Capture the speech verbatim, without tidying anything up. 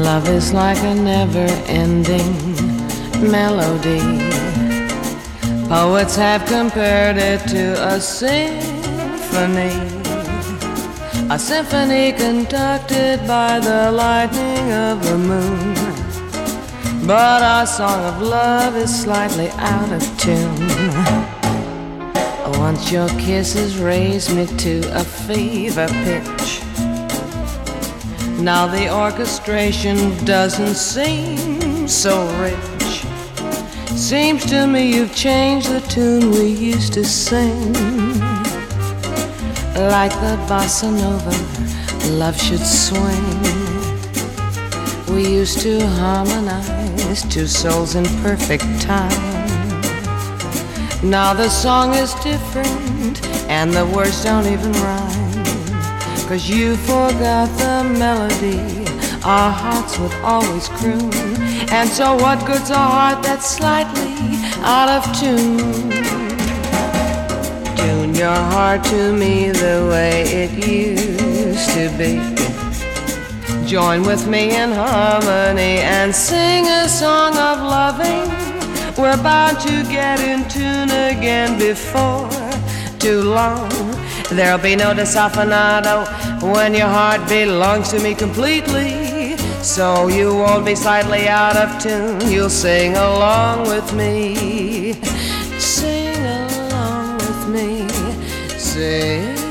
Love is like a never-ending melody. Poets have compared it to a symphony, a symphony conducted by the lightning of the moon. But our song of love is slightly out of tune. Once your kisses raised me to a fever pitch. Now the orchestration doesn't seem so rich. Seems to me you've changed the tune we used to sing. Like the bossa nova, love should swing. We used to harmonize, two souls in perfect time. Now the song is different, and the words don't even rhyme. 'Cause you forgot the melody our hearts would always croon. And so what good's a heart that's slightly out of tune? Tune your heart to me the way it used to be. Join with me in harmony and sing a song of loving. We're bound to get in tune again before too long. There'll be no desafinado when your heart belongs to me completely. So you won't be slightly out of tune. You'll sing along with me. Sing along with me. Sing